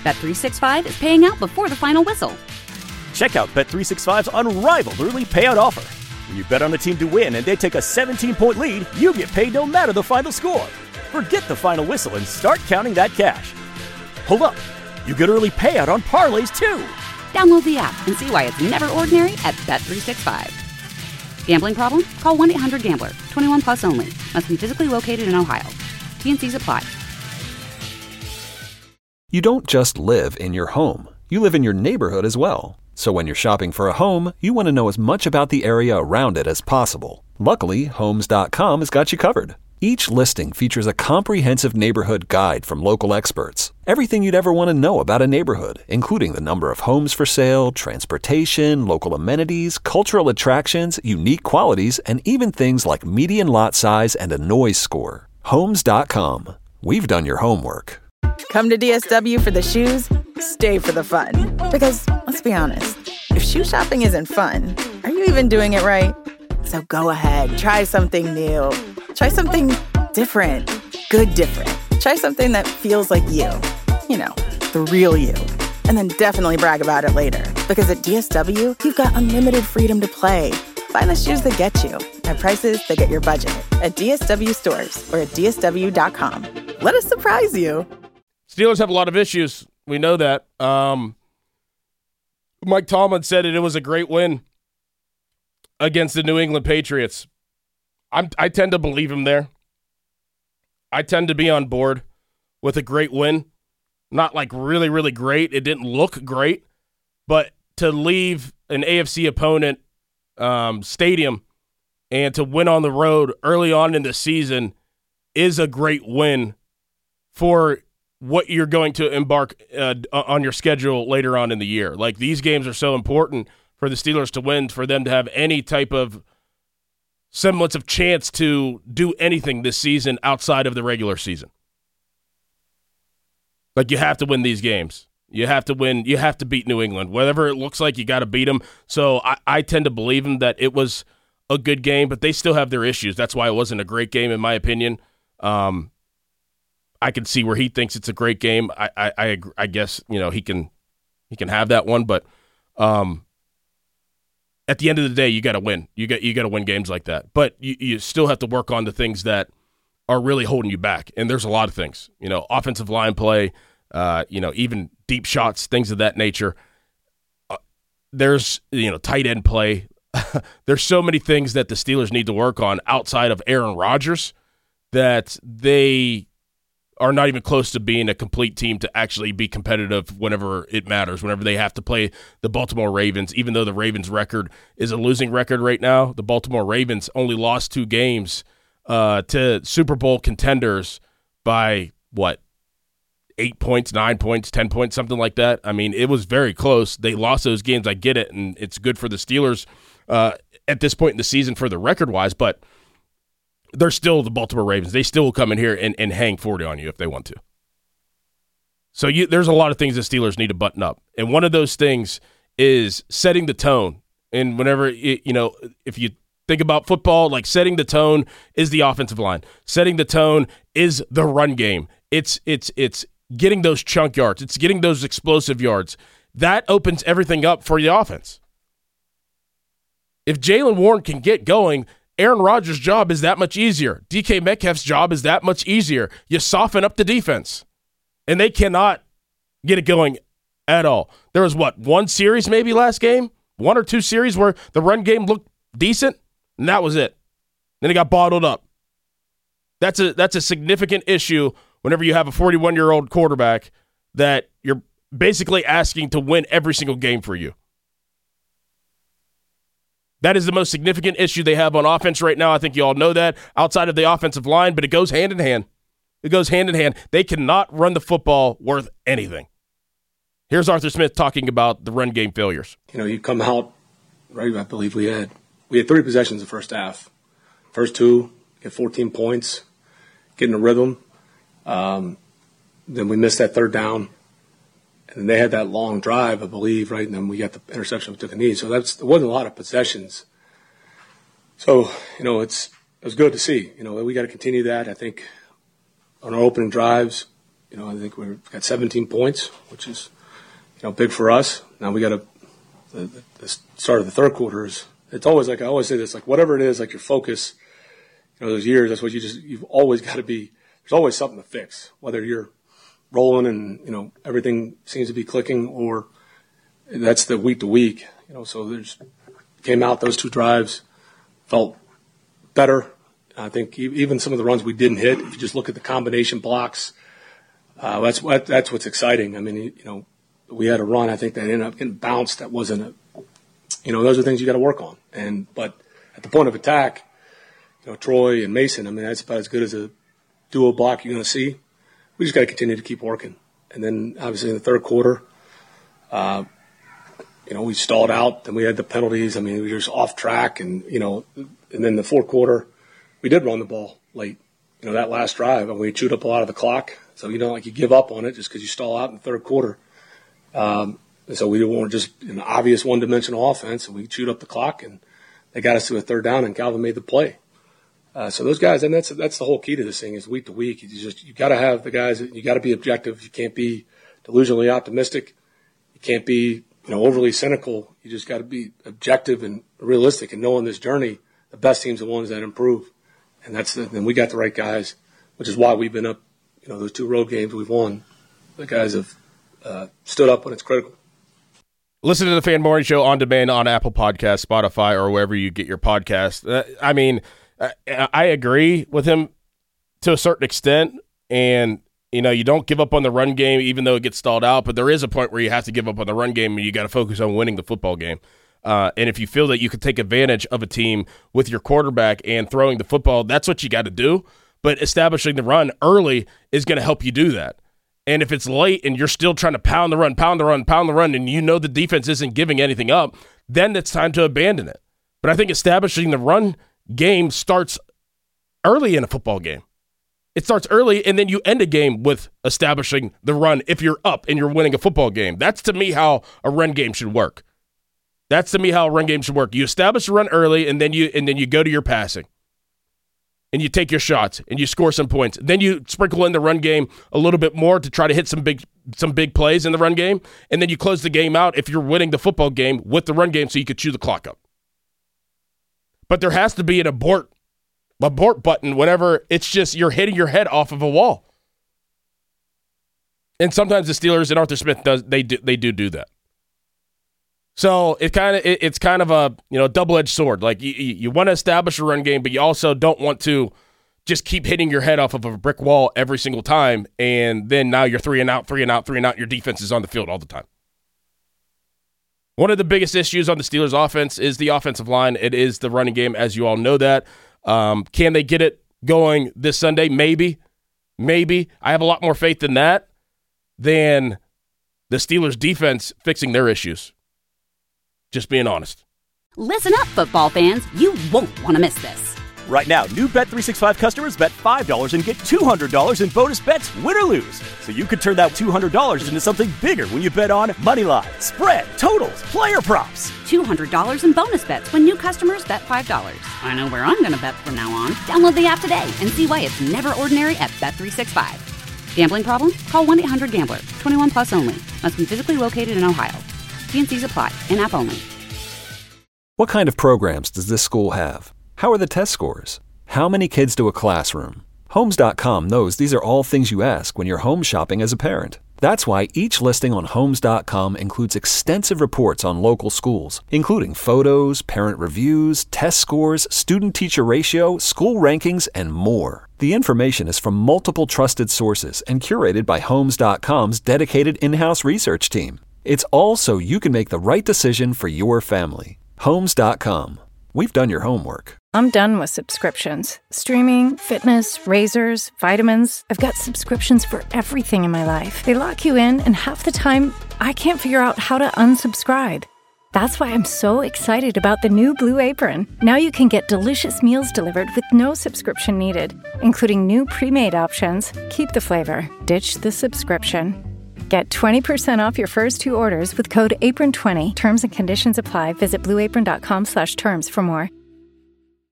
Bet365 is paying out before the final whistle. Check out Bet365's unrivaled early payout offer. When you bet on a team to win and they take a 17-point lead, you get paid no matter the final score. Forget the final whistle and start counting that cash. Hold up. You get early payout on parlays, too. Download the app and see why it's never ordinary at Bet365. Gambling problem? Call 1-800-GAMBLER. 21 plus only. Must be physically located in Ohio. T&Cs apply. You don't just live in your home. You live in your neighborhood as well. So when you're shopping for a home, you want to know as much about the area around it as possible. Luckily, Homes.com has got you covered. Each listing features a comprehensive neighborhood guide from local experts. Everything you'd ever want to know about a neighborhood, including the number of homes for sale, transportation, local amenities, cultural attractions, unique qualities, and even things like median lot size and a noise score. Homes.com. We've done your homework. Come to DSW for the shoes, stay for the fun. Because, let's be honest, if shoe shopping isn't fun, are you even doing it right? So go ahead, try something new. Try something different. Good different. Try something that feels like you. You know, the real you. And then definitely brag about it later. Because at DSW, you've got unlimited freedom to play. Find the shoes that get you at prices that get your budget at DSW stores or at DSW.com. Let us surprise you. Steelers have a lot of issues. We know that. Mike Tomlin said it was a great win against the New England Patriots. I tend to believe him there. I tend to be on board with a great win. Not like really, really great. It didn't look great. But to leave an AFC opponent stadium and to win on the road early on in the season is a great win for what you're going to embark on your schedule later on in the year. Like, these games are so important for the Steelers to win, for them to have any type of semblance of chance to do anything this season outside of the regular season. Like, you have to win these games. You have to win. You have to beat New England. Whatever it looks like, you got to beat them. So I tend to believe him that it was a good game, but they still have their issues. That's why it wasn't a great game, in my opinion. I can see where he thinks it's a great game. I guess, you know, he can have that one, but at the end of the day, you got to win. You got to win games like that. But you still have to work on the things that are really holding you back. And there's a lot of things, you know, offensive line play, even deep shots, things of that nature. There's, tight end play. There's so many things that the Steelers need to work on outside of Aaron Rodgers that they are not even close to being a complete team to actually be competitive whenever it matters, whenever they have to play the Baltimore Ravens. Even though the Ravens record is a losing record right now, the Baltimore Ravens only lost 2 games to Super Bowl contenders by, 8 points, 9 points, 10 points, something like that. I mean, it was very close. They lost those games. I get it, and it's good for the Steelers at this point in the season for the record-wise, but they're still the Baltimore Ravens. They still will come in here and hang 40 on you if they want to. So there's a lot of things the Steelers need to button up, and one of those things is setting the tone. And whenever, if you think about football, like, setting the tone is the offensive line. Setting the tone is the run game. It's getting those chunk yards. It's getting those explosive yards. That opens everything up for the offense. If Jaylen Warren can get going, Aaron Rodgers' job is that much easier. DK Metcalf's job is that much easier. You soften up the defense. And they cannot get it going at all. There was, one series maybe last game? 1 or 2 series where the run game looked decent, and that was it. Then it got bottled up. That's a significant issue whenever you have a 41-year-old quarterback that you're basically asking to win every single game for you. That is the most significant issue they have on offense right now. I think you all know that, outside of the offensive line, but it goes hand in hand. It goes hand in hand. They cannot run the football worth anything. Here's Arthur Smith talking about the run game failures. You come out, right, I believe we had 30 possessions in the first half. First 2, get 14 points, get in a rhythm. Then we missed that third down. And they had that long drive, I believe, right? And then we got the interception, we took a knee. So it wasn't a lot of possessions. So, it was good to see. We got to continue that. I think on our opening drives, I think we've got 17 points, which is, big for us. Now we got the start of the third quarter is, it's always like, I always say this, like whatever it is, like your focus, those years, that's what you've always got to be, there's always something to fix, whether you're rolling and, everything seems to be clicking, or that's the week to week, so came out, those 2 drives felt better. I think even some of the runs we didn't hit, if you just look at the combination blocks, that's what's exciting. I mean, we had a run, I think, that ended up getting bounced. That wasn't those are things you got to work on. But at the point of attack, Troy and Mason, I mean, that's about as good as a duo block you're going to see. We just got to continue to keep working. And then obviously in the third quarter, we stalled out. Then we had the penalties. I mean, we were just off track. And then the fourth quarter, we did run the ball late. That last drive, and we chewed up a lot of the clock. So, like you give up on it just because you stall out in the third quarter. So we weren't just an obvious one-dimensional offense. And we chewed up the clock, and they got us to a third down, and Calvin made the play. So those guys, and that's the whole key to this thing is week to week. You got to have the guys. You got to be objective. You can't be delusionally optimistic. You can't be overly cynical. You just got to be objective and realistic. And knowing this journey, the best teams are the ones that improve, and then we got the right guys, which is why we've been up. Those 2 road games we've won. The guys have stood up when it's critical. Listen to the Fan Morning Show on demand on Apple Podcasts, Spotify, or wherever you get your podcast. I agree with him to a certain extent, and you don't give up on the run game even though it gets stalled out, but there is a point where you have to give up on the run game and you got to focus on winning the football game. And if you feel that you could take advantage of a team with your quarterback and throwing the football, that's what you got to do. But establishing the run early is going to help you do that. And if it's late and you're still trying to pound the run, and the defense isn't giving anything up, then it's time to abandon it. But I think establishing the run game starts early in a football game. It starts early, and then you end a game with establishing the run if you're up and you're winning a football game. That's, to me, how a run game should work. You establish the run early, and then you go to your passing. And you take your shots, and you score some points. Then you sprinkle in the run game a little bit more to try to hit some big plays in the run game, and then you close the game out if you're winning the football game with the run game so you could chew the clock up. But there has to be an abort button whenever it's just you're hitting your head off of a wall. And sometimes the Steelers and Arthur Smith they do that. So it's kind of a double-edged sword. Like you want to establish a run game, but you also don't want to just keep hitting your head off of a brick wall every single time, and then now you're 3 and out. Your defense is on the field all the time. One of the biggest issues on the Steelers' offense is the offensive line. It is the running game, as you all know that. Can they get it going this Sunday? Maybe. I have a lot more faith in that than the Steelers' defense fixing their issues. Just being honest. Listen up, football fans. You won't want to miss this. Right now, new Bet365 customers bet $5 and get $200 in bonus bets, win or lose. So you could turn that $200 into something bigger when you bet on money line, spread, totals, player props. $200 in bonus bets when new customers bet $5. I know where I'm going to bet from now on. Download the app today and see why it's never ordinary at Bet365. Gambling problem? Call 1-800-GAMBLER. 21 plus only. Must be physically located in Ohio. T&Cs apply. In-app only. What kind of programs does this school have? How are the test scores? How many kids to a classroom? Homes.com knows these are all things you ask when you're home shopping as a parent. That's why each listing on Homes.com includes extensive reports on local schools, including photos, parent reviews, test scores, student-teacher ratio, school rankings, and more. The information is from multiple trusted sources and curated by Homes.com's dedicated in-house research team. It's all so you can make the right decision for your family. Homes.com. We've done your homework. I'm done with subscriptions. Streaming, fitness, razors, vitamins. I've got subscriptions for everything in my life. They lock you in, and half the time, I can't figure out how to unsubscribe. That's why I'm so excited about the new Blue Apron. Now you can get delicious meals delivered with no subscription needed, including new pre-made options. Keep the flavor. Ditch the subscription. Get 20% off your first 2 orders with code APRON20. Terms and conditions apply. Visit blueapron.com/terms for more.